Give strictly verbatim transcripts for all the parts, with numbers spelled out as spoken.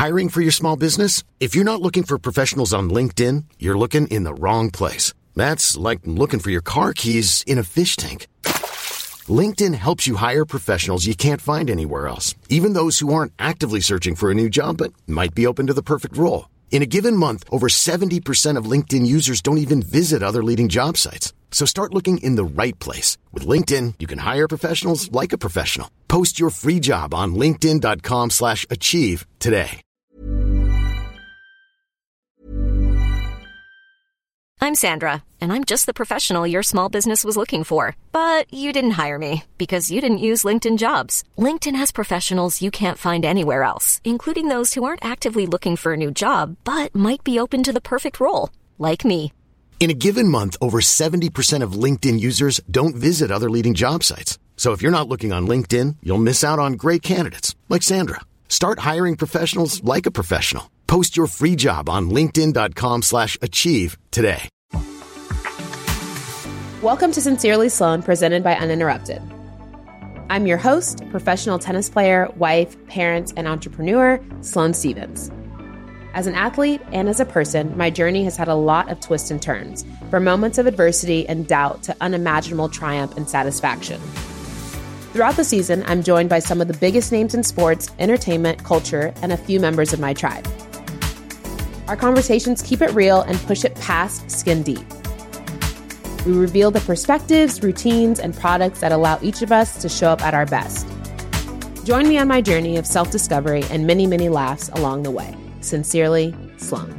Hiring for your small business? If you're not looking for professionals on LinkedIn, you're looking in the wrong place. That's like looking for your car keys in a fish tank. LinkedIn helps you hire professionals you can't find anywhere else, even those who aren't actively searching for a new job but might be open to the perfect role. In a given month, over seventy percent of LinkedIn users don't even visit other leading job sites. So start looking in the right place. With LinkedIn, you can hire professionals like a professional. Post your free job on linkedin.com slash achieve today. I'm Sandra, and I'm just the professional your small business was looking for. But you didn't hire me because you didn't use LinkedIn Jobs. LinkedIn has professionals you can't find anywhere else, including those who aren't actively looking for a new job, but might be open to the perfect role, like me. In a given month, over seventy percent of LinkedIn users don't visit other leading job sites. So if you're not looking on LinkedIn, you'll miss out on great candidates like Sandra. Start hiring professionals like a professional. Post your free job on linkedin.com slash achieve today. Welcome to Sincerely Sloan, presented by Uninterrupted. I'm your host, professional tennis player, wife, parent, and entrepreneur, Sloane Stevens. As an athlete and as a person, my journey has had a lot of twists and turns, from moments of adversity and doubt to unimaginable triumph and satisfaction. Throughout the season, I'm joined by some of the biggest names in sports, entertainment, culture, and a few members of my tribe. Our conversations keep it real and push it past skin deep. We reveal the perspectives, routines, and products that allow each of us to show up at our best. Join me on my journey of self-discovery and many, many laughs along the way. Sincerely, Sloane.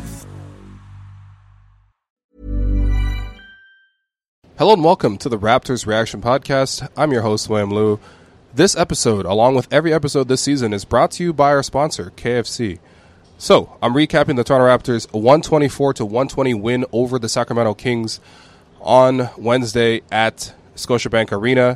Hello and welcome to the Raptors Reaction Podcast. I'm your host, William Liu. This episode, along with every episode this season, is brought to you by our sponsor, K F C. So, I'm recapping the Toronto Raptors' one twenty-four to one twenty win over the Sacramento Kings on Wednesday at Scotiabank Arena.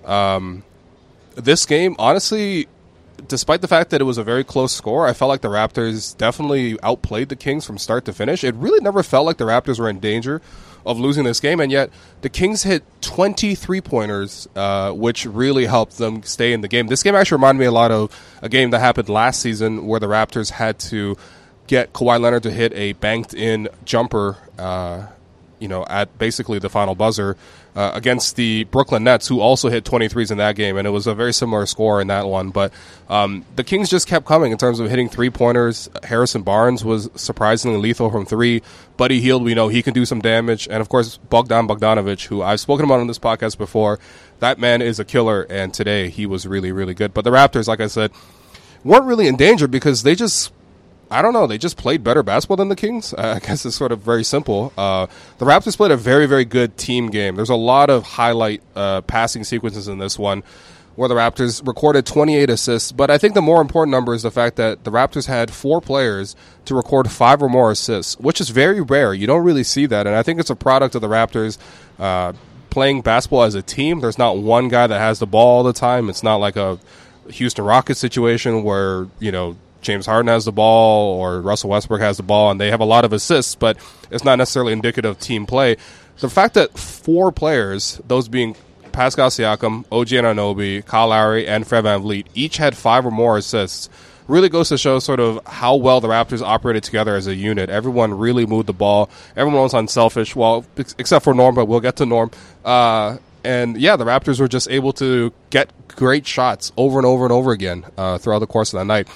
Um, this game, honestly, despite the fact that it was a very close score, I felt like the Raptors definitely outplayed the Kings from start to finish. It really never felt like the Raptors were in danger of losing this game, and yet the Kings hit twenty three-pointers, uh, which really helped them stay in the game. This game actually reminded me a lot of a game that happened last season where the Raptors had to get Kawhi Leonard to hit a banked-in jumper, uh, you know, at basically the final buzzer uh, against the Brooklyn Nets, who also hit twenty-threes in that game, and it was a very similar score in that one. But um, the Kings just kept coming in terms of hitting three-pointers. Harrison Barnes was surprisingly lethal from three. Buddy Hield, we know he can do some damage. And, of course, Bogdan Bogdanovic, who I've spoken about on this podcast before. That man is a killer, and today he was really, really good. But the Raptors, like I said, weren't really in danger because they just I don't know. They just played better basketball than the Kings. Uh, I guess it's sort of very simple. Uh, the Raptors played a very, very good team game. There's a lot of highlight uh, passing sequences in this one where the Raptors recorded twenty-eight assists. But I think the more important number is the fact that the Raptors had four players to record five or more assists, which is very rare. You don't really see that. And I think it's a product of the Raptors uh, playing basketball as a team. There's not one guy that has the ball all the time. It's not like a Houston Rockets situation where, you know, James Harden has the ball or Russell Westbrook has the ball and they have a lot of assists, but it's not necessarily indicative of team play. The fact that four players, those being Pascal Siakam, O G Anunoby, Kyle Lowry, and Fred VanVleet, each had five or more assists, really goes to show sort of how well the Raptors operated together as a unit. Everyone really moved the ball. Everyone was unselfish, well, except for Norm, but we'll get to Norm. Uh, and, yeah, the Raptors were just able to get great shots over and over and over again uh, throughout the course of the night.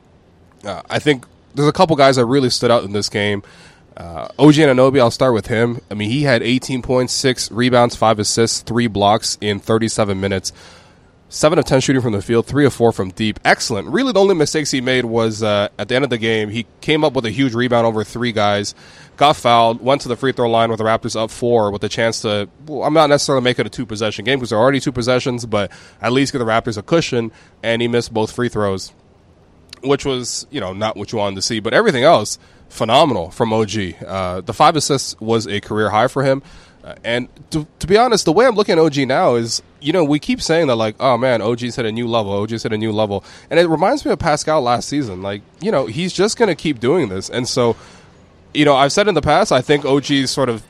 Uh, I think there's a couple guys that really stood out in this game. Uh, O G Anunoby, I'll start with him. I mean, he had eighteen points, six rebounds, five assists, three blocks in thirty-seven minutes. seven of ten shooting from the field, three of four from deep. Excellent. Really, the only mistakes he made was uh, at the end of the game, he came up with a huge rebound over three guys, got fouled, went to the free throw line with the Raptors up four with a chance to, well, I'm not necessarily make it a two-possession game because there are already two possessions, but at least give the Raptors a cushion, and he missed both free throws, which was, you know, not what you wanted to see. But everything else, phenomenal from O G. Uh, the five assists was a career high for him. Uh, and to, to be honest, the way I'm looking at O G now is, you know, we keep saying that, like, oh, man, O G's hit a new level. O G's hit a new level. And it reminds me of Pascal last season. Like, you know, he's just going to keep doing this. And so, you know, I've said in the past, I think O G's sort of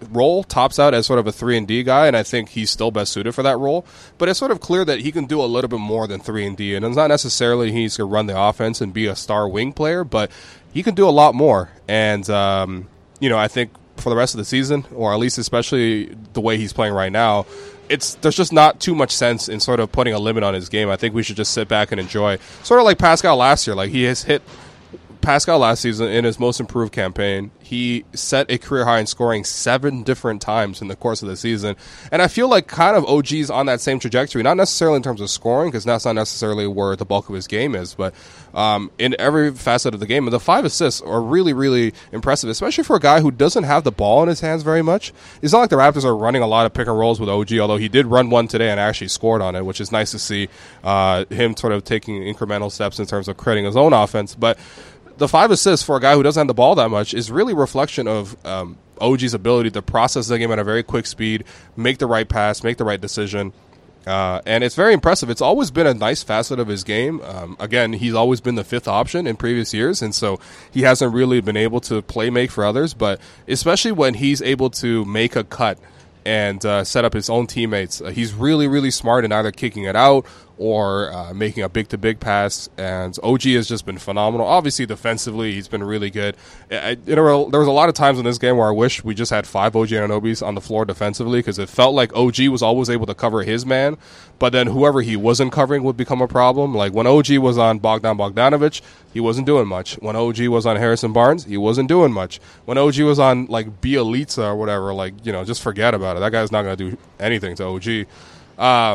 role tops out as sort of a three and D guy, and I think he's still best suited for that role. But it's sort of clear that he can do a little bit more than three and D, and it's not necessarily he's going to run the offense and be a star wing player, but he can do a lot more. And, um, you know, I think for the rest of the season, or at least especially the way he's playing right now, it's there's just not too much sense in sort of putting a limit on his game. I think we should just sit back and enjoy. Sort of like Pascal last year. Like, he has hit Pascal last season in his most improved campaign. He set a career high in scoring seven different times in the course of the season. And I feel like kind of O G's on that same trajectory, not necessarily in terms of scoring, because that's not necessarily where the bulk of his game is, but um, in every facet of the game. And the five assists are really, really impressive, especially for a guy who doesn't have the ball in his hands very much. It's not like the Raptors are running a lot of pick and rolls with O G, although he did run one today and actually scored on it, which is nice to see uh, him sort of taking incremental steps in terms of creating his own offense. But the five assists for a guy who doesn't have the ball that much is really a reflection of um, O G's ability to process the game at a very quick speed, make the right pass, make the right decision. Uh, and it's very impressive. It's always been a nice facet of his game. Um, again, he's always been the fifth option in previous years, and so he hasn't really been able to play make for others. But especially when he's able to make a cut and uh, set up his own teammates, uh, he's really, really smart in either kicking it out or uh, making a big-to-big pass, and O G has just been phenomenal. Obviously, defensively, he's been really good. I, you know, there was a lot of times in this game where I wish we just had five O G Anunobys on the floor defensively, because it felt like O G was always able to cover his man, but then whoever he wasn't covering would become a problem. Like when O G was on Bogdan Bogdanovic, he wasn't doing much. When O G was on Harrison Barnes, he wasn't doing much. When O G was on, like, Bielitsa or whatever, like, you know, just forget about it. That guy's not going to do anything to O G. Uh,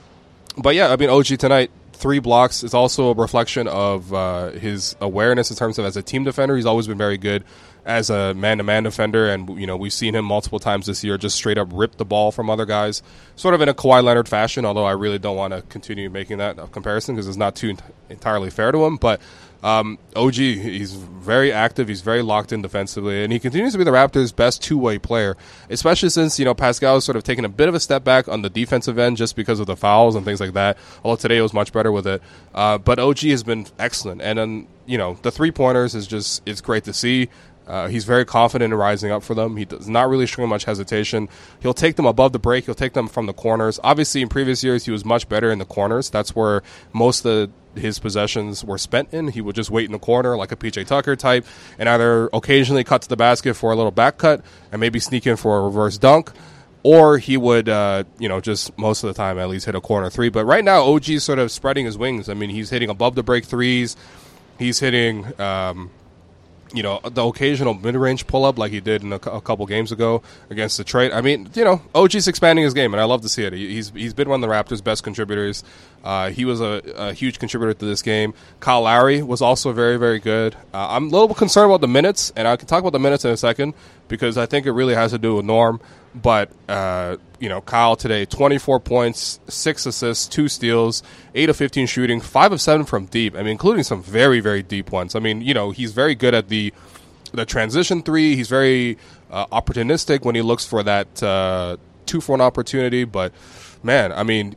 but, yeah, I mean, O G tonight, three blocks is also a reflection of uh, his awareness in terms of as a team defender. He's always been very good as a man-to-man defender, and, you know, we've seen him multiple times this year just straight up rip the ball from other guys, sort of in a Kawhi Leonard fashion, although I really don't want to continue making that comparison because it's not too ent- entirely fair to him. But um, O G, he's very active, he's very locked in defensively, and he continues to be the Raptors' best two-way player, especially since, you know, Pascal has sort of taken a bit of a step back on the defensive end just because of the fouls and things like that, although today it was much better with it. Uh, but O G has been excellent, and then, you know, the three-pointers is just, it's great to see. Uh, he's very confident in rising up for them. He does not really show much hesitation. He'll take them above the break. He'll take them from the corners. Obviously, in previous years, he was much better in the corners. That's where most of his possessions were spent in. He would just wait in the corner like a P J Tucker type and either occasionally cut to the basket for a little back cut and maybe sneak in for a reverse dunk, or he would, uh, you know, just most of the time at least hit a corner three. But right now, O G's sort of spreading his wings. I mean, he's hitting above the break threes. He's hitting Um, you know, the occasional mid-range pull-up like he did in a, a couple games ago against Detroit. I mean, you know, O G's expanding his game, and I love to see it. He, he's he's been one of the Raptors' best contributors. Uh, he was a, a huge contributor to this game. Kyle Lowry was also very, very good. Uh, I'm a little concerned about the minutes, and I can talk about the minutes in a second because I think it really has to do with Norm. But, uh, you know, Kyle today, twenty-four points, six assists, two steals, eight of fifteen shooting, five of seven from deep. I mean, including some very, very deep ones. I mean, you know, he's very good at the the transition three. He's very uh, opportunistic when he looks for that uh, two-for-one opportunity. But, man, I mean,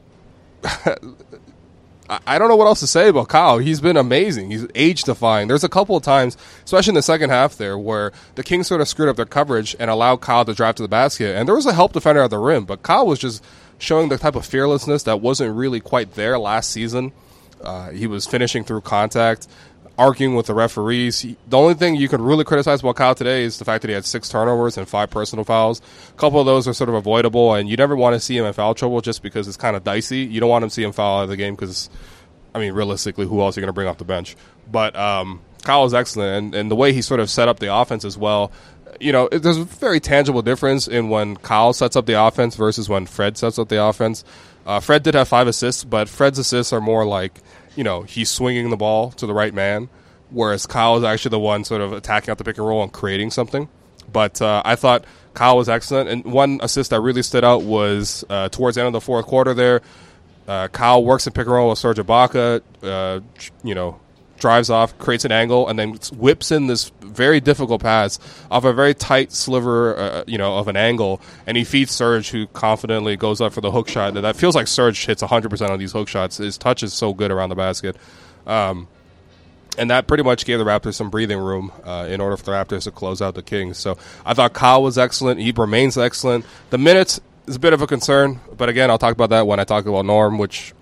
I don't know what else to say about Kyle. He's been amazing. He's age-defying. There's a couple of times, especially in the second half there, where the Kings sort of screwed up their coverage and allowed Kyle to drive to the basket. And there was a help defender at the rim, but Kyle was just showing the type of fearlessness that wasn't really quite there last season. Uh, he was finishing through contact, arguing with the referees. He, the only thing you could really criticize about Kyle today is the fact that he had six turnovers and five personal fouls. A couple of those are sort of avoidable, and you never want to see him in foul trouble just because it's kind of dicey. You don't want him to see him foul out of the game because, I mean, realistically, who else are you going to bring off the bench? But um, Kyle is excellent, and, and the way he sort of set up the offense as well, you know, it, there's a very tangible difference in when Kyle sets up the offense versus when Fred sets up the offense. Uh, Fred did have five assists, but Fred's assists are more like, you know, he's swinging the ball to the right man, whereas Kyle is actually the one sort of attacking out the pick and roll and creating something. But uh, I thought Kyle was excellent, and one assist that really stood out was uh, towards the end of the fourth quarter there. Uh, Kyle works in pick and roll with Serge Ibaka, uh, you know, drives off, creates an angle, and then whips in this very difficult pass off a very tight sliver, uh, you know, of an angle, and he feeds Serge, who confidently goes up for the hook shot. That feels like Serge hits one hundred percent of these hook shots. His touch is so good around the basket. Um, And that pretty much gave the Raptors some breathing room uh, in order for the Raptors to close out the Kings. So I thought Kyle was excellent. He remains excellent. The minutes is a bit of a concern, but again, I'll talk about that when I talk about Norm, which,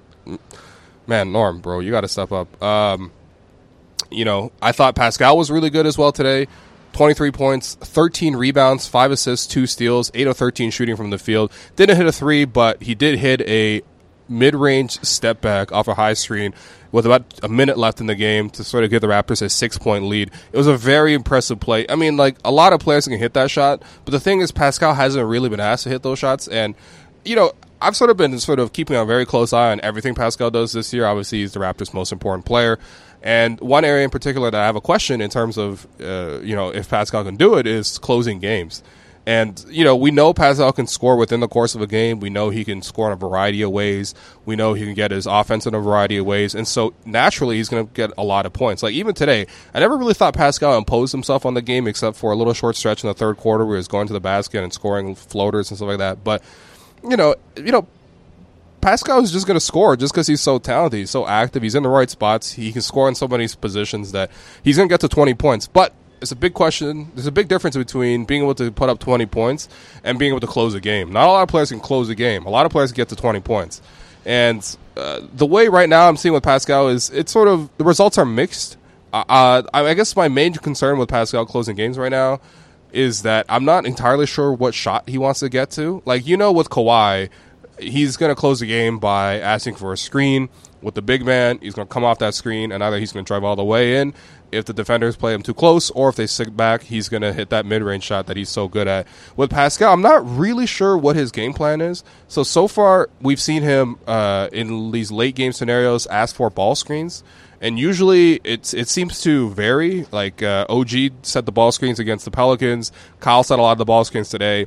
man, Norm, bro, you got to step up. Um, you know, I thought Pascal was really good as well today. twenty-three points, thirteen rebounds, five assists, two steals, eight of thirteen shooting from the field. Didn't hit a three, but he did hit a mid-range step back off a high screen with about a minute left in the game to sort of give the Raptors a six-point lead. It was a very impressive play. I mean, like, a lot of players can hit that shot, but the thing is Pascal hasn't really been asked to hit those shots. And, you know, I've sort of been sort of keeping a very close eye on everything Pascal does this year. Obviously, he's the Raptors' most important player. And one area in particular that I have a question in terms of, uh, you know, if Pascal can do it is closing games. And, you know, we know Pascal can score within the course of a game. We know he can score in a variety of ways. We know he can get his offense in a variety of ways. And so, naturally, he's going to get a lot of points. Like, even today, I never really thought Pascal imposed himself on the game except for a little short stretch in the third quarter where he was going to the basket and scoring floaters and stuff like that. But, you know, you know, Pascal is just going to score just because he's so talented. He's so active. He's in the right spots. He can score in so many positions that he's going to get to twenty points. But it's a big question. There's a big difference between being able to put up twenty points and being able to close a game. Not a lot of players can close a game. A lot of players can get to twenty points. And uh, the way right now I'm seeing with Pascal is it's sort of the results are mixed. Uh, uh, I guess my main concern with Pascal closing games right now is that I'm not entirely sure what shot he wants to get to. Like, you know, with Kawhi, he's going to close the game by asking for a screen. With the big man, he's going to come off that screen, and either he's going to drive all the way in if the defenders play him too close, or if they sit back, he's going to hit that mid-range shot that he's so good at. With Pascal, I'm not really sure what his game plan is. So, so far, we've seen him uh, in these late-game scenarios ask for ball screens, and usually it's it seems to vary. Like, uh, O G set the ball screens against the Pelicans. Kyle set a lot of the ball screens today.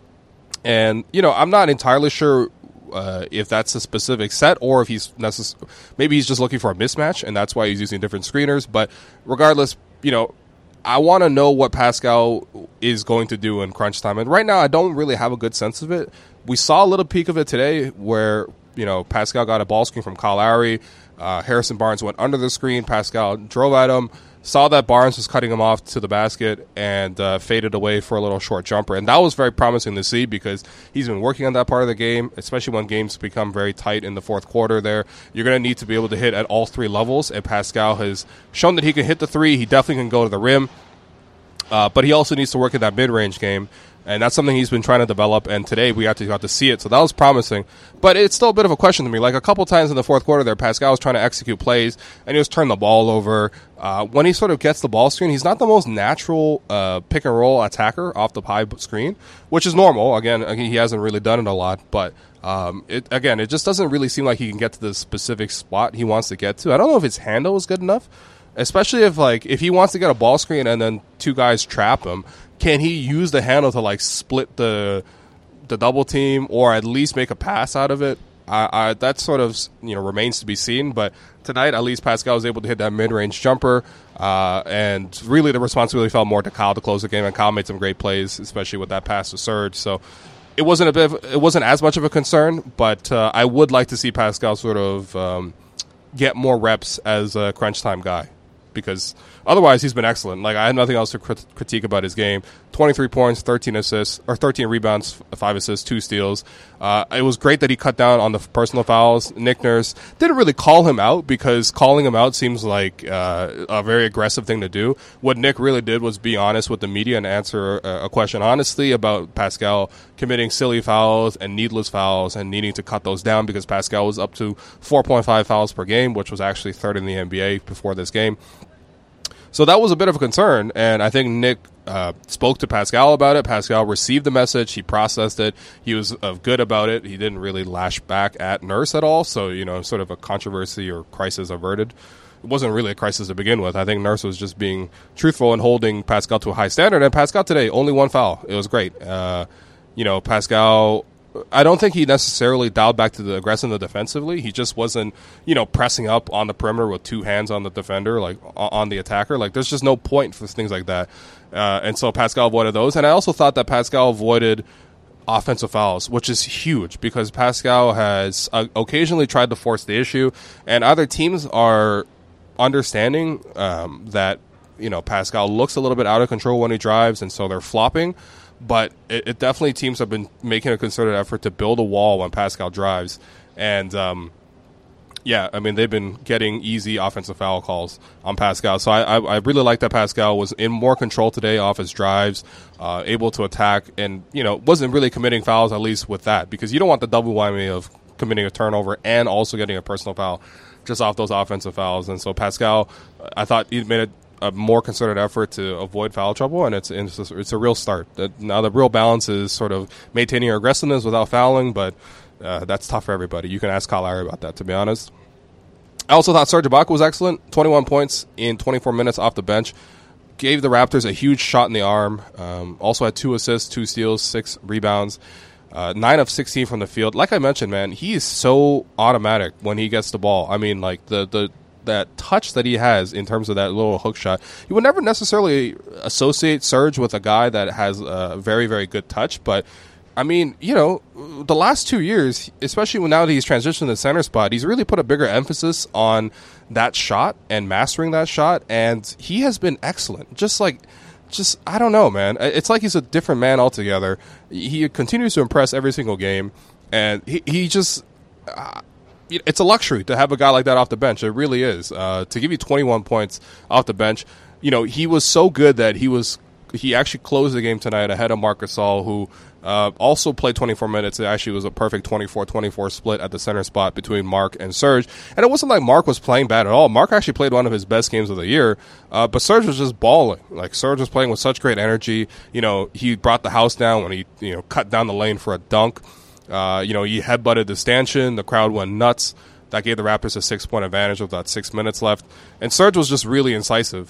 And, you know, I'm not entirely sure Uh, if that's a specific set or if he's necess- maybe he's just looking for a mismatch and that's why he's using different screeners. But regardless, you know, I want to know what Pascal is going to do in crunch time. And right now, I don't really have a good sense of it. We saw a little peek of it today where, you know, Pascal got a ball screen from Kyle Lowry. Uh, Harrison Barnes went under the screen. Pascal drove at him, saw that Barnes was cutting him off to the basket, and uh, faded away for a little short jumper. And that was very promising to see because he's been working on that part of the game, especially when games become very tight in the fourth quarter there. You're going to need to be able to hit at all three levels, and Pascal has shown that he can hit the three. He definitely can go to the rim, uh, but he also needs to work in that mid-range game. And that's something he's been trying to develop, and today we actually got to see it, so that was promising. But it's still a bit of a question to me. Like, a couple times in the fourth quarter there, Pascal was trying to execute plays, and he was turning the ball over. Uh, when he sort of gets the ball screen, he's not the most natural uh, pick-and-roll attacker off the high screen, which is normal. Again, he hasn't really done it a lot, but um, it, again, it just doesn't really seem like he can get to the specific spot he wants to get to. I don't know if his handle is good enough, especially if, like, if he wants to get a ball screen and then two guys trap him. Can he use the handle to, like, split the the double team or at least make a pass out of it? I, I, that sort of, you know, remains to be seen. But tonight, at least Pascal was able to hit that mid-range jumper. Uh, and really the responsibility fell more to Kyle to close the game. And Kyle made some great plays, especially with that pass to Serge. So it wasn't a bit of, it wasn't as much of a concern. But uh, I would like to see Pascal sort of um, get more reps as a crunch time guy. Because otherwise, he's been excellent. Like, I have nothing else to crit- critique about his game. twenty-three points, thirteen assists, or thirteen rebounds, five assists, two steals. Uh, it was great that he cut down on the personal fouls. Nick Nurse didn't really call him out because calling him out seems like uh, a very aggressive thing to do. What Nick really did was be honest with the media and answer a, a question honestly about Pascal committing silly fouls and needless fouls and needing to cut those down because Pascal was up to four point five fouls per game, which was actually third in the N B A before this game. So that was a bit of a concern, and I think Nick uh, spoke to Pascal about it. Pascal received the message. He processed it. He was uh, good about it. He didn't really lash back at Nurse at all, so, you know, sort of a controversy or crisis averted. It wasn't really a crisis to begin with. I think Nurse was just being truthful and holding Pascal to a high standard, and Pascal today, only one foul. It was great. Uh, you know, Pascal... I don't think he necessarily dialed back to the aggressiveness defensively. He just wasn't, you know, pressing up on the perimeter with two hands on the defender, like on the attacker. Like, there's just no point for things like that. Uh, and so Pascal avoided those. And I also thought that Pascal avoided offensive fouls, which is huge because Pascal has uh, occasionally tried to force the issue, and either teams are understanding um, that, you know, Pascal looks a little bit out of control when he drives, and so they're flopping. But it, it definitely, teams have been making a concerted effort to build a wall when Pascal drives. And, um, yeah, I mean, they've been getting easy offensive foul calls on Pascal. So I, I, I really like that Pascal was in more control today off his drives, uh, able to attack, and, you know, wasn't really committing fouls, at least with that, because you don't want the double whammy of committing a turnover and also getting a personal foul just off those offensive fouls. And so Pascal, I thought he made a, a more concerted effort to avoid foul trouble, and it's it's a, it's a real start. Now the real balance is sort of maintaining your aggressiveness without fouling, but Uh, that's tough for everybody. You can ask Kyle Lowry about that, to be honest. I also thought Serge Ibaka was excellent. twenty-one points in twenty-four minutes off the bench. Gave the Raptors a huge shot in the arm. Um, also had two assists, two steals, six rebounds. Uh, nine of sixteen from the field. Like I mentioned, man, he is so automatic when he gets the ball. I mean, like, the, the that touch that he has in terms of that little hook shot. You would never necessarily associate Serge with a guy that has a very, very good touch, but I mean, you know, the last two years, especially when now that he's transitioned to the center spot, he's really put a bigger emphasis on that shot and mastering that shot, and he has been excellent. Just like, just, I don't know, man. It's like he's a different man altogether. He continues to impress every single game, and he, he just, uh, it's a luxury to have a guy like that off the bench. It really is. Uh, to give you twenty-one points off the bench, you know, he was so good that he was, he actually closed the game tonight ahead of Marc Gasol, who Uh, also played twenty-four minutes. It actually was a perfect twenty-four twenty-four split at the center spot between Marc and Serge. And it wasn't like Marc was playing bad at all. Marc actually played one of his best games of the year, uh, but Serge was just balling. Like, Serge was playing with such great energy. You know, he brought the house down when he, you know, cut down the lane for a dunk. Uh, you know, he headbutted the stanchion. The crowd went nuts. That gave the Raptors a six-point advantage with about six minutes left. And Serge was just really incisive.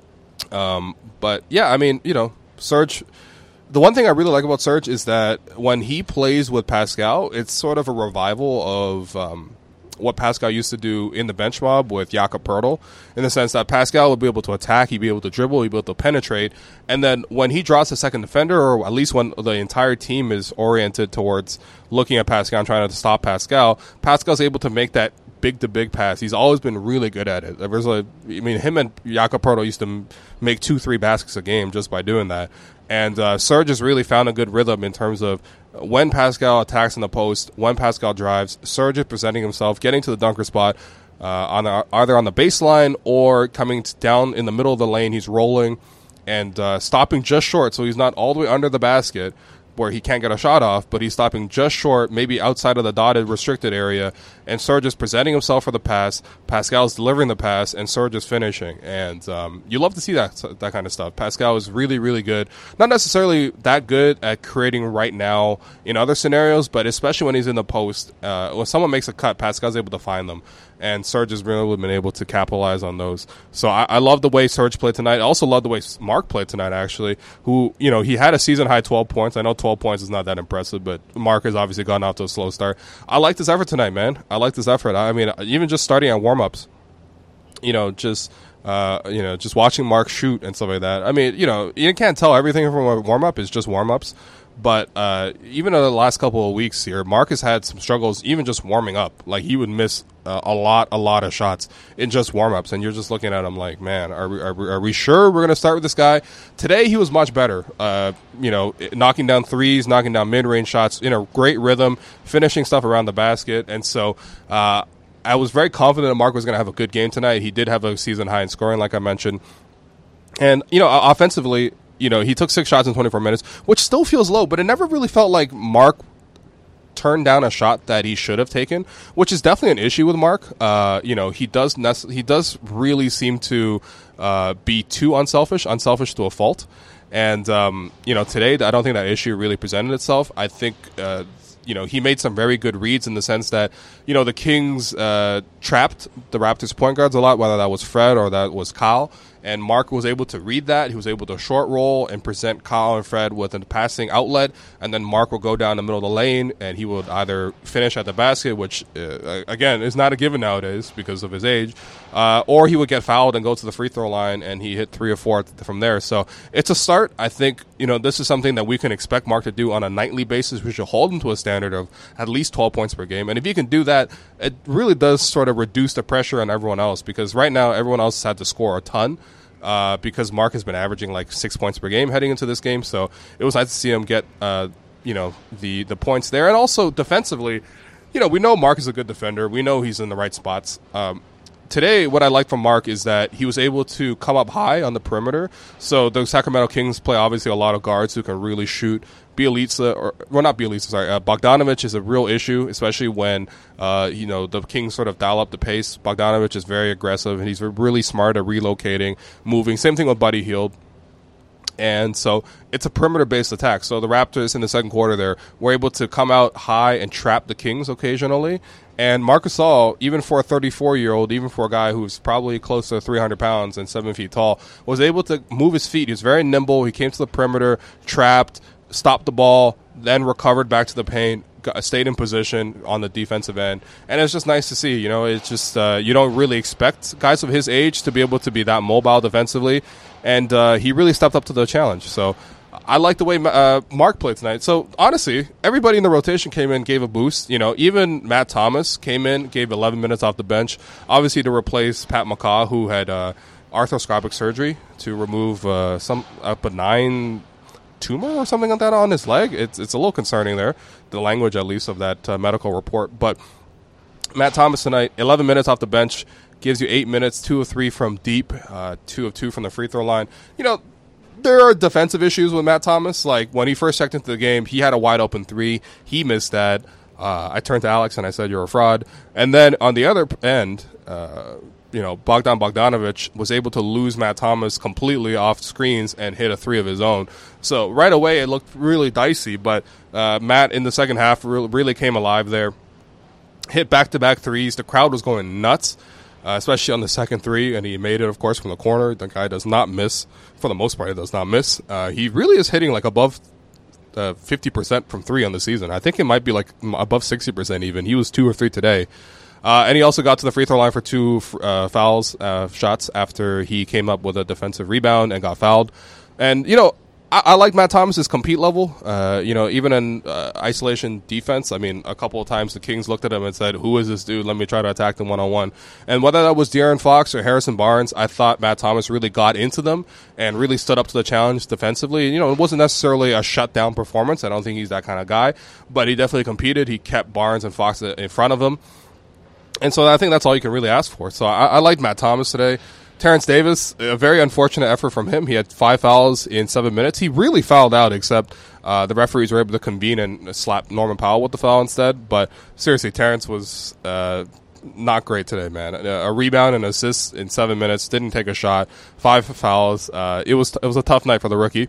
Um, but, yeah, I mean, you know, Serge... The one thing I really like about Serge is that when he plays with Pascal, it's sort of a revival of um, what Pascal used to do in the bench mob with Jakob Poeltl, in the sense that Pascal would be able to attack, he'd be able to dribble, he'd be able to penetrate, and then when he draws a second defender, or at least when the entire team is oriented towards looking at Pascal and trying to stop Pascal, Pascal's able to make that big-to-big pass. He's always been really good at it. There was a, I mean, him and Jakob Poeltl used to make two, three baskets a game just by doing that. And uh, Serge has really found a good rhythm in terms of when Pascal attacks in the post, when Pascal drives, Serge is presenting himself, getting to the dunker spot, uh, on the, either on the baseline or coming down in the middle of the lane. He's rolling and uh, stopping just short, so he's not all the way under the basket where he can't get a shot off, but he's stopping just short, maybe outside of the dotted restricted area, and Serge is presenting himself for the pass, Pascal's delivering the pass, and Serge is finishing. And um, you love to see that that kind of stuff. Pascal is really, really good. Not necessarily that good at creating right now in other scenarios, but especially when he's in the post. Uh, when someone makes a cut, Pascal's able to find them. And Serge has really been able to capitalize on those. So I, I love the way Serge played tonight. I also love the way Marc played tonight, actually, who, you know, he had a season-high twelve points. I know twelve points is not that impressive, but Marc has obviously gone off to a slow start. I like this effort tonight, man. I like this effort. I mean, even just starting on warm-ups, you know, just... Uh, you know, just watching Marc shoot and stuff like that. I mean, you know, you can't tell everything from a warm-up. It's just warm-ups. But uh, even in the last couple of weeks here, Marc has had some struggles even just warming up. Like, he would miss uh, a lot, a lot of shots in just warm-ups. And you're just looking at him like, man, are we, are we, are we sure we're going to start with this guy? Today, he was much better. Uh, you know, knocking down threes, knocking down mid-range shots in a great rhythm, finishing stuff around the basket. And so... Uh, I was very confident that Marc was going to have a good game tonight. He did have a season high in scoring, like I mentioned. And, you know, offensively, you know, he took six shots in twenty-four minutes, which still feels low, but it never really felt like Marc turned down a shot that he should have taken, which is definitely an issue with Marc. Uh, you know, he does nec- he does really seem to uh, be too unselfish, unselfish to a fault. And, um, you know, today I don't think that issue really presented itself. I think... Uh, You know, he made some very good reads in the sense that, you know, the Kings uh, trapped the Raptors point guards a lot, whether that was Fred or that was Kyle. And Mark was able to read that. He was able to short roll and present Kyle and Fred with a passing outlet, and then Mark will go down the middle of the lane, and he would either finish at the basket, which, uh, again, is not a given nowadays because of his age, uh, or he would get fouled and go to the free throw line, and he hit three or four from there. So it's a start. I think, you know, this is something that we can expect Mark to do on a nightly basis. We should hold him to a standard of at least twelve points per game. And if you can do that, it really does sort of reduce the pressure on everyone else, because right now everyone else has had to score a ton. Uh, because Mark has been averaging like six points per game heading into this game, so it was nice to see him get, uh, you know, the the points there, and also defensively, you know, we know Mark is a good defender. We know he's in the right spots. Um, today, what I like from Mark is that he was able to come up high on the perimeter. So the Sacramento Kings play obviously a lot of guards who can really shoot. Bjelica, or well, not Bjelica, sorry, uh, Bogdanovich is a real issue, especially when uh, you know the Kings sort of dial up the pace. Bogdanovich is very aggressive, and he's really smart at relocating, moving. Same thing with Buddy Hield. And so it's a perimeter-based attack. So the Raptors in the second quarter there were able to come out high and trap the Kings occasionally. And Marc Gasol, even for a thirty-four-year-old, even for a guy who's probably close to three hundred pounds and seven feet tall, was able to move his feet. He was very nimble. He came to the perimeter, trapped, stopped the ball, then recovered back to the paint, got, stayed in position on the defensive end. And it's just nice to see. You know, it's just uh, you don't really expect guys of his age to be able to be that mobile defensively. And uh, he really stepped up to the challenge. So I like the way uh, Mark played tonight. So, honestly, everybody in the rotation came in, gave a boost. You know, even Matt Thomas came in, gave eleven minutes off the bench, obviously to replace Pat McCaw, who had uh, arthroscopic surgery to remove uh, some a benign tumor or something like that on his leg. It's it's a little concerning there, the language at least of that uh, medical report. But Matt Thomas tonight, eleven minutes off the bench, gives you eight minutes, two of three from deep, uh, two of two from the free throw line. You know, there are defensive issues with Matt Thomas. Like, when he first checked into the game, he had a wide open three. He missed that. Uh, I turned to Alex and I said, "You're a fraud." And then on the other end, uh, you know, Bogdan Bogdanovich was able to lose Matt Thomas completely off screens and hit a three of his own. So right away, it looked really dicey. But uh, Matt in the second half really, really came alive there. Hit back-to-back threes. The crowd was going nuts. Uh, especially on the second three, and he made it, of course, from the corner. The guy does not miss. For the most part, he does not miss. Uh, he really is hitting like above uh, fifty percent from three on the season. I think it might be like above sixty percent even. He was two or three today. Uh, and he also got to the free throw line for two uh, fouls, uh, shots after he came up with a defensive rebound and got fouled. And, you know, I, I like Matt Thomas's compete level. Uh, you know, even in uh, isolation defense, I mean, a couple of times the Kings looked at him and said, "Who is this dude? Let me try to attack them one-on-one." And whether that was De'Aaron Fox or Harrison Barnes, I thought Matt Thomas really got into them and really stood up to the challenge defensively. You know, it wasn't necessarily a shutdown performance. I don't think he's that kind of guy. But he definitely competed. He kept Barnes and Fox in front of him. And so I think that's all you can really ask for. So I, I liked Matt Thomas today. Terrence Davis, a very unfortunate effort from him. He had five fouls in seven minutes. He really fouled out, except uh, the referees were able to convene and slap Norman Powell with the foul instead. But seriously, Terrence was uh, not great today, man. A, a rebound and assist in seven minutes, didn't take a shot, five fouls. Uh, it was it was a tough night for the rookie.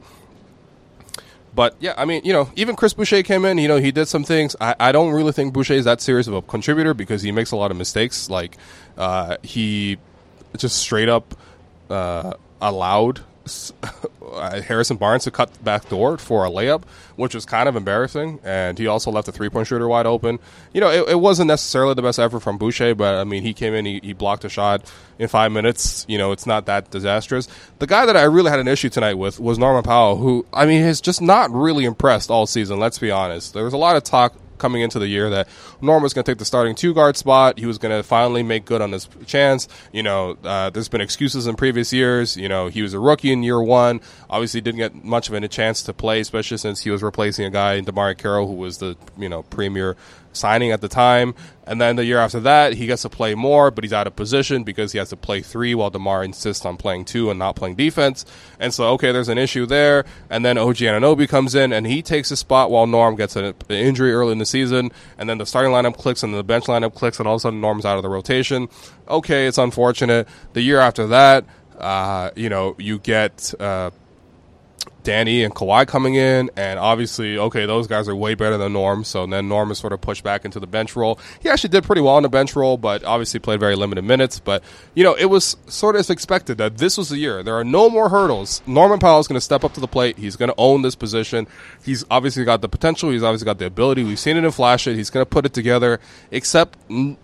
But, yeah, I mean, you know, even Chris Boucher came in. You know, he did some things. I, I don't really think Boucher is that serious of a contributor because he makes a lot of mistakes. Like, uh, he just straight up uh, allowed Harrison Barnes to cut the back door for a layup, which was kind of embarrassing. And he also left a three-point shooter wide open. You know, it, it wasn't necessarily the best effort from Boucher, but, I mean, he came in, he, he blocked a shot in five minutes. You know, it's not that disastrous. The guy that I really had an issue tonight with was Norman Powell, who, I mean, has just not really impressed all season, let's be honest. There was a lot of talk coming into the year that Norm was going to take the starting two-guard spot. He was going to finally make good on his chance. You know, uh, there's been excuses in previous years. You know, he was a rookie in year one. Obviously didn't get much of a chance to play, especially since he was replacing a guy, DeMarre Carroll, who was the, you know, premier signing at the time. And then the year after that, he gets to play more, but he's out of position because he has to play three while DeMar insists on playing two and not playing defense. And so, okay, there's an issue there. And then O G Anunoby comes in, and he takes a spot while Norm gets an injury early in the season. And then the starting lineup clicks, and the bench lineup clicks, and all of a sudden Norm's out of the rotation. Okay, it's unfortunate. The year after that, uh, you know, you get... Uh, Danny and Kawhi coming in, and obviously, okay, those guys are way better than Norm, so then Norm is sort of pushed back into the bench role. He actually did pretty well in the bench role, but obviously played very limited minutes. But, you know, it was sort of expected that this was the year. There are no more hurdles. Norman Powell is going to step up to the plate. He's going to own this position. He's obviously got the potential. He's obviously got the ability. We've seen it in Flash It. He's going to put it together, except...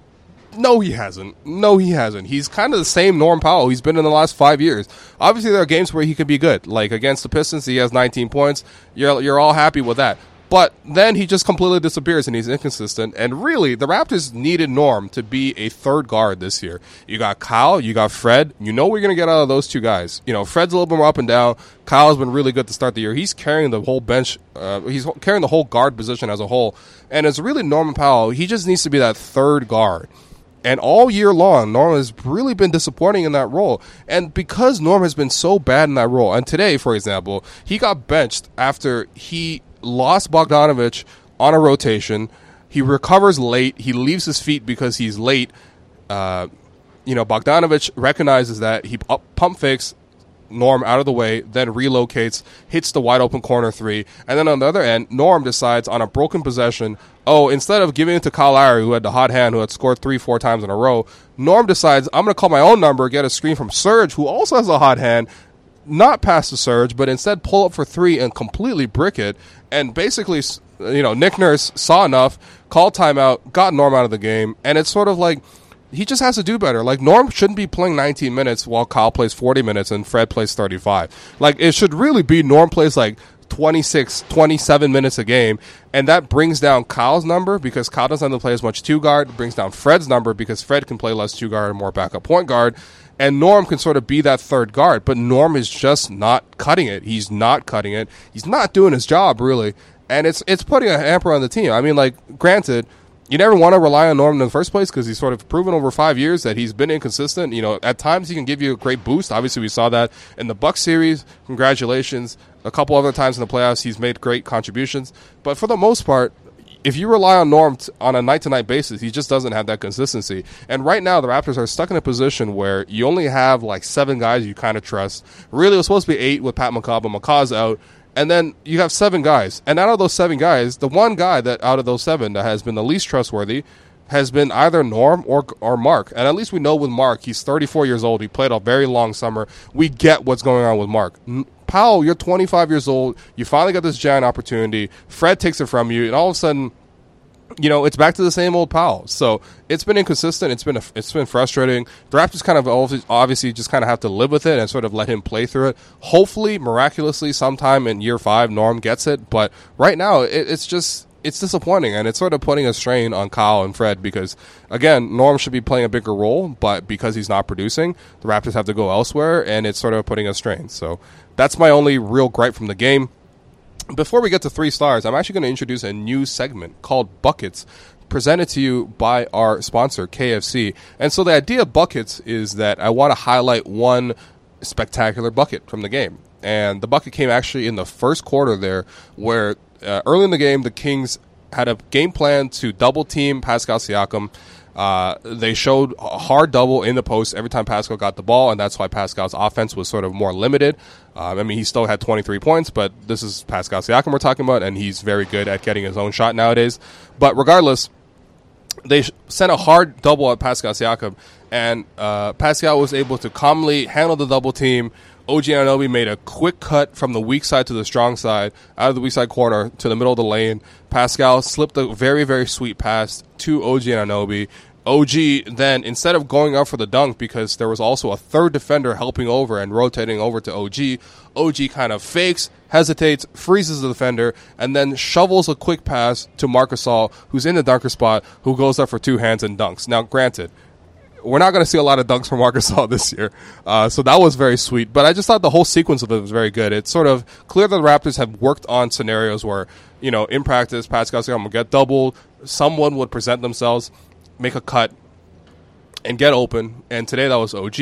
No, he hasn't. No, he hasn't. He's kind of the same Norm Powell he's been in the last five years. Obviously, there are games where he could be good. Like against the Pistons, he has nineteen points. You're you're all happy with that. But then he just completely disappears and he's inconsistent. And really, the Raptors needed Norm to be a third guard this year. You got Kyle, you got Fred. You know we're going to get out of those two guys. You know, Fred's a little bit more up and down. Kyle's been really good to start the year. He's carrying the whole bench. Uh, he's carrying the whole guard position as a whole. And it's really Norman Powell. He just needs to be that third guard. And all year long, Norm has really been disappointing in that role. And because Norm has been so bad in that role, and today, for example, he got benched after he lost Bogdanovich on a rotation. He recovers late. He leaves his feet because he's late. Uh, you know, Bogdanovich recognizes that. He up, pump fakes Norm out of the way, then relocates, hits the wide open corner three, and then on the other end, Norm decides on a broken possession, oh, instead of giving it to Kyle Lowry, who had the hot hand, who had scored three, four times in a row, Norm decides, I'm going to call my own number, get a screen from Serge, who also has a hot hand, not pass to Serge, but instead pull up for three and completely brick it, and basically, you know, Nick Nurse saw enough, called timeout, got Norm out of the game, and it's sort of like, he just has to do better. Like, Norm shouldn't be playing nineteen minutes while Kyle plays forty minutes and Fred plays thirty-five. Like, it should really be Norm plays like twenty-six, twenty-seven minutes a game, and that brings down Kyle's number because Kyle doesn't have to play as much two guard. It brings down Fred's number because Fred can play less two guard and more backup point guard, and Norm can sort of be that third guard, but Norm is just not cutting it. He's not cutting it. He's not doing his job, really, and it's it's putting a hamper on the team. I mean, like, granted, you never want to rely on Norm in the first place because he's sort of proven over five years that he's been inconsistent. You know, at times he can give you a great boost. Obviously, we saw that in the Bucks series. Congratulations. A couple other times in the playoffs, he's made great contributions. But for the most part, if you rely on Norm t- on a night-to-night basis, he just doesn't have that consistency. And right now, the Raptors are stuck in a position where you only have like seven guys you kind of trust. Really, it was supposed to be eight with Pat McCaw, but McCaw's out. And then you have seven guys. And out of those seven guys, the one guy that out of those seven that has been the least trustworthy has been either Norm or or Mark. And at least we know with Mark, he's thirty-four years old. He played a very long summer. We get what's going on with Mark. Powell, you're twenty-five years old. You finally got this giant opportunity. Fred takes it from you. And all of a sudden, you know, it's back to the same old Powell. So it's been inconsistent. It's been a, it's been frustrating. The Raptors kind of obviously just kind of have to live with it and sort of let him play through it. Hopefully, miraculously, sometime in year five, Norm gets it. But right now, it, it's just it's disappointing, and it's sort of putting a strain on Kyle and Fred because, again, Norm should be playing a bigger role, but because he's not producing, the Raptors have to go elsewhere, and it's sort of putting a strain. So that's my only real gripe from the game. Before we get to three stars, I'm actually going to introduce a new segment called Buckets, presented to you by our sponsor, K F C. And so the idea of Buckets is that I want to highlight one spectacular bucket from the game. And the bucket came actually in the first quarter there, where uh, early in the game, the Kings had a game plan to double-team Pascal Siakam. Uh, they showed a hard double in the post every time Pascal got the ball, and that's why Pascal's offense was sort of more limited. Um, I mean, he still had twenty-three points, but this is Pascal Siakam we're talking about, and he's very good at getting his own shot nowadays. But regardless, they sent a hard double at Pascal Siakam, and uh, Pascal was able to calmly handle the double team. O G Anunoby made a quick cut from the weak side to the strong side, out of the weak side corner to the middle of the lane. Pascal slipped a very, very sweet pass to O G Anunoby. O G then, instead of going up for the dunk, because there was also a third defender helping over and rotating over to O G, O G kind of fakes, hesitates, freezes the defender, and then shovels a quick pass to Marc Gasol, who's in the dunker spot, who goes up for two hands and dunks. Now, granted, we're not going to see a lot of dunks from Marc Gasol this year, uh, so that was very sweet. But I just thought the whole sequence of it was very good. It's sort of clear that the Raptors have worked on scenarios where, you know, in practice, Pascal Siakam will get doubled, someone would present themselves, make a cut, and get open. And today that was O G.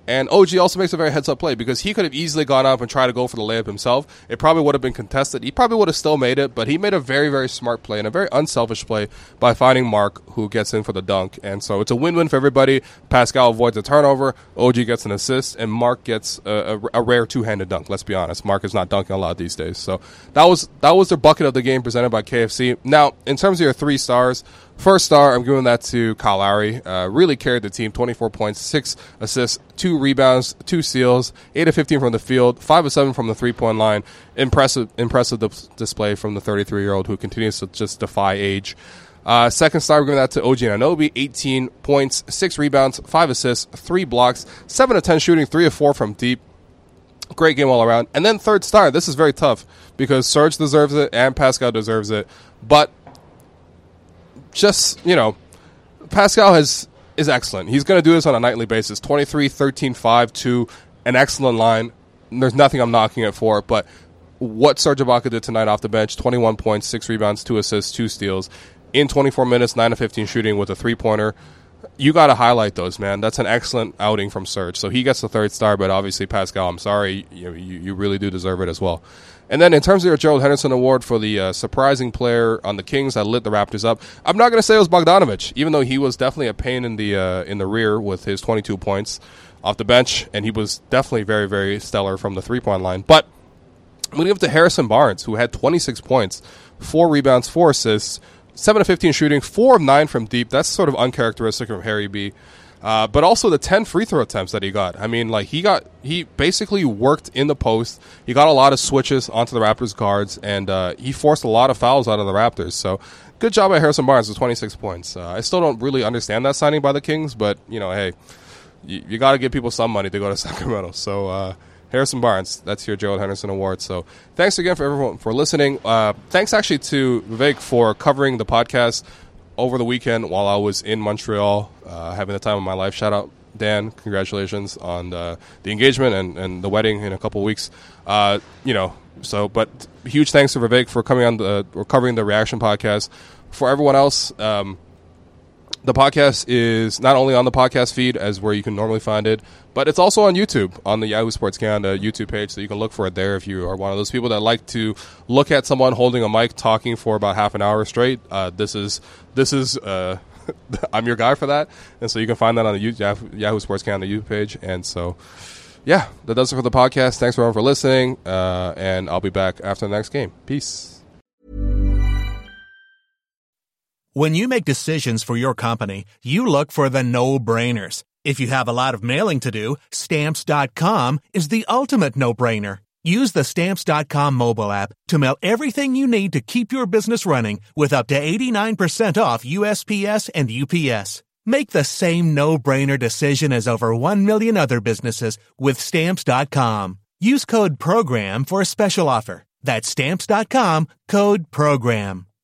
And O G also makes a very heads-up play because he could have easily gone up and tried to go for the layup himself. It probably would have been contested. He probably would have still made it, but he made a very, very smart play and a very unselfish play by finding Mark, who gets in for the dunk. And so it's a win-win for everybody. Pascal avoids a turnover, O G gets an assist, and Mark gets a, a, a rare two-handed dunk. Let's be honest. Mark is not dunking a lot these days. So that was that was their bucket of the game presented by K F C. Now, in terms of your three stars, first star, I'm giving that to Kyle Lowry. Uh, really carried the team, twenty-four points, six assists, two rebounds, two steals, eight of fifteen from the field, five of seven from the three-point line. Impressive impressive dis- display from the thirty-three-year-old who continues to just defy age. Uh, second star, we're giving that to O G Anunoby, eighteen points, six rebounds, five assists, three blocks, seven of ten shooting, three of four from deep. Great game all around. And then third star, this is very tough because Serge deserves it and Pascal deserves it. But just, you know, Pascal has is excellent. He's going to do this on a nightly basis. twenty-three, thirteen, five, two, an excellent line. There's nothing I'm knocking it for, but what Serge Ibaka did tonight off the bench, twenty-one points, six rebounds, two assists, two steals, in twenty-four minutes, nine of fifteen shooting with a three-pointer. You got to highlight those, man. That's an excellent outing from Serge. So he gets the third star, but obviously, Pascal, I'm sorry. You, you, you really do deserve it as well. And then in terms of your Gerald Henderson Award for the uh, surprising player on the Kings that lit the Raptors up, I'm not going to say it was Bogdanović, even though he was definitely a pain in the uh, in the rear with his twenty-two points off the bench, and he was definitely very, very stellar from the three-point line. But I'm going to give it to Harrison Barnes, who had twenty-six points, four rebounds, four assists, seven of fifteen shooting, four of nine from deep. That's sort of uncharacteristic of Harry B. Uh, but also the ten free throw attempts that he got. I mean, like he got, he basically worked in the post. He got a lot of switches onto the Raptors guards, and uh, he forced a lot of fouls out of the Raptors. So good job by Harrison Barnes with twenty-six points. Uh, I still don't really understand that signing by the Kings, but you know, hey, you, you got to give people some money to go to Sacramento. So uh, Harrison Barnes, that's your Gerald Henderson Award. So thanks again for everyone for listening. Uh, thanks actually to Vivek for covering the podcast over the weekend while I was in Montreal, uh, having the time of my life. Shout out, Dan. Congratulations on the, the engagement and, and the wedding in a couple of weeks. Uh, you know, so, but huge thanks to Vivek for coming on the, or covering the Reaction podcast. For everyone else, um, the podcast is not only on the podcast feed as where you can normally find it, but it's also on YouTube, on the Yahoo Sports Canada YouTube page, so you can look for it there if you are one of those people that like to look at someone holding a mic talking for about half an hour straight. Uh, this is, this is uh, I'm your guy for that, and so you can find that on the Yahoo, Yahoo Sports Canada YouTube page. And so, yeah, that does it for the podcast. Thanks everyone for listening, uh, and I'll be back after the next game. Peace. When you make decisions for your company, you look for the no-brainers. If you have a lot of mailing to do, Stamps dot com is the ultimate no-brainer. Use the Stamps dot com mobile app to mail everything you need to keep your business running with up to eighty-nine percent off U S P S and U P S. Make the same no-brainer decision as over one million other businesses with Stamps dot com. Use code PROGRAM for a special offer. That's Stamps dot com, code PROGRAM.